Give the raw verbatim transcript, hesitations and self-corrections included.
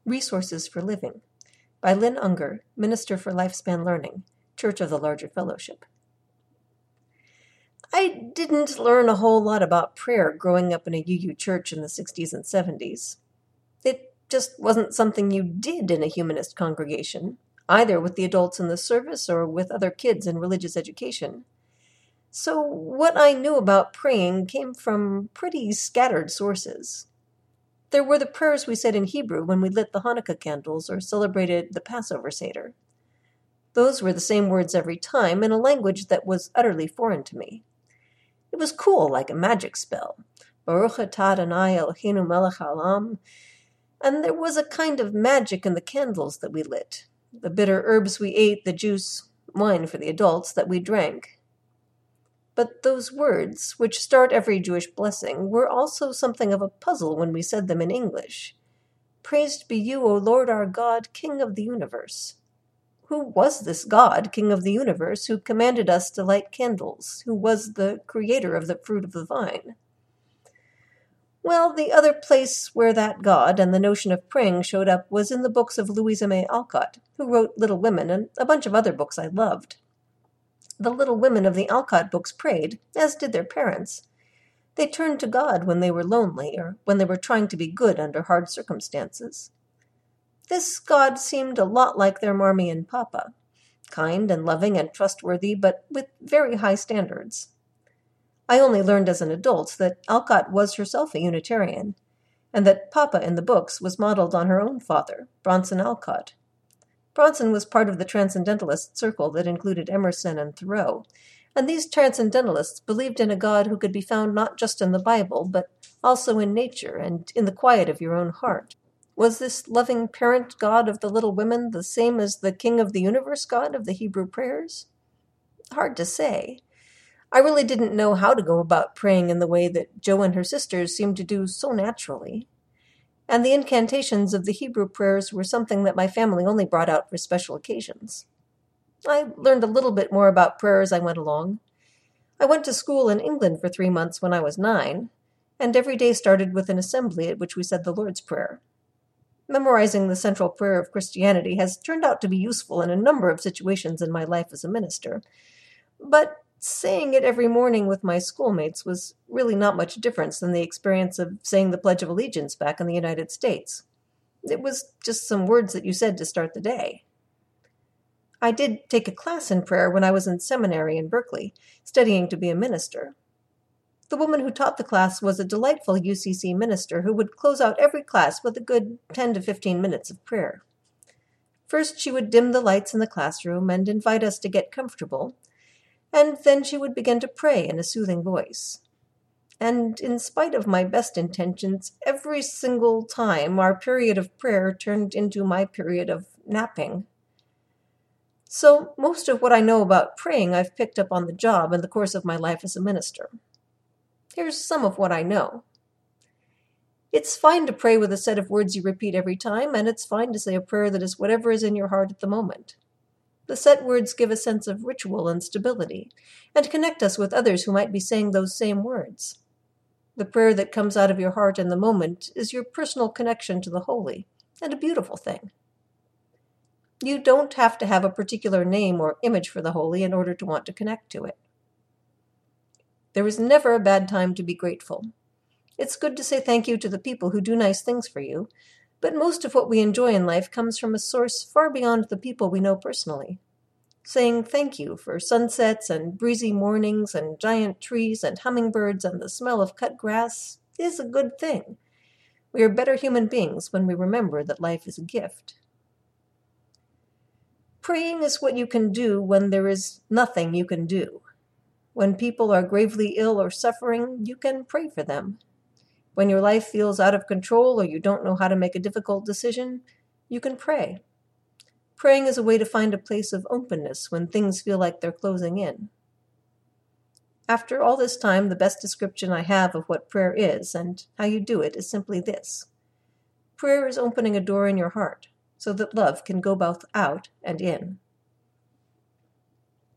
Resources for Living by Lynn Unger, Minister for Lifespan Learning, Church of the Larger Fellowship. I didn't learn a whole lot about prayer growing up in a U U church in the sixties and seventies. It just wasn't something you did in a humanist congregation, either with the adults in the service or with other kids in religious education. So what I knew about praying came from pretty scattered sources. There were the prayers we said in Hebrew when we lit the Hanukkah candles or celebrated the Passover Seder. Those were the same words every time in a language that was utterly foreign to me. It was cool, like a magic spell. Baruch atah Adonai Eloheinu melech haolam. And there was a kind of magic in the candles that we lit, the bitter herbs we ate, the juice, wine for the adults, that we drank. But those words, which start every Jewish blessing, were also something of a puzzle when we said them in English. Praised be you, O Lord our God, King of the universe. Who was this God, King of the universe, who commanded us to light candles, who was the creator of the fruit of the vine? Well, the other place where that God and the notion of praying showed up was in the books of Louisa May Alcott, who wrote Little Women and a bunch of other books I loved. The little women of the Alcott books prayed, as did their parents. They turned to God when they were lonely or when they were trying to be good under hard circumstances. This God seemed a lot like their Marmee and Papa, kind and loving and trustworthy, but with very high standards. I only learned as an adult that Alcott was herself a Unitarian, and that Papa in the books was modeled on her own father, Bronson Alcott. Bronson was part of the Transcendentalist circle that included Emerson and Thoreau, and these Transcendentalists believed in a God who could be found not just in the Bible, but also in nature and in the quiet of your own heart. Was this loving parent God of the Little Women the same as the King of the Universe God of the Hebrew prayers? Hard to say. I really didn't know how to go about praying in the way that Jo and her sisters seemed to do so naturally. And the incantations of the Hebrew prayers were something that my family only brought out for special occasions. I learned a little bit more about prayer as I went along. I went to school in England for three months when I was nine, and every day started with an assembly at which we said the Lord's Prayer. Memorizing the central prayer of Christianity has turned out to be useful in a number of situations in my life as a minister, but saying it every morning with my schoolmates was really not much difference than the experience of saying the Pledge of Allegiance back in the United States. It was just some words that you said to start the day. I did take a class in prayer when I was in seminary in Berkeley, studying to be a minister. The woman who taught the class was a delightful U C C minister who would close out every class with a good ten to fifteen minutes of prayer. First, she would dim the lights in the classroom and invite us to get comfortable, and then she would begin to pray in a soothing voice. And in spite of my best intentions, every single time our period of prayer turned into my period of napping. So most of what I know about praying I've picked up on the job in the course of my life as a minister. Here's some of what I know. It's fine to pray with a set of words you repeat every time, and it's fine to say a prayer that is whatever is in your heart at the moment. The set words give a sense of ritual and stability, and connect us with others who might be saying those same words. The prayer that comes out of your heart in the moment is your personal connection to the holy, and a beautiful thing. You don't have to have a particular name or image for the holy in order to want to connect to it. There is never a bad time to be grateful. It's good to say thank you to the people who do nice things for you, but most of what we enjoy in life comes from a source far beyond the people we know personally. Saying thank you for sunsets and breezy mornings and giant trees and hummingbirds and the smell of cut grass is a good thing. We are better human beings when we remember that life is a gift. Praying is what you can do when there is nothing you can do. When people are gravely ill or suffering, you can pray for them. When your life feels out of control or you don't know how to make a difficult decision, you can pray. Praying is a way to find a place of openness when things feel like they're closing in. After all this time, the best description I have of what prayer is and how you do it is simply this. Prayer is opening a door in your heart so that love can go both out and in.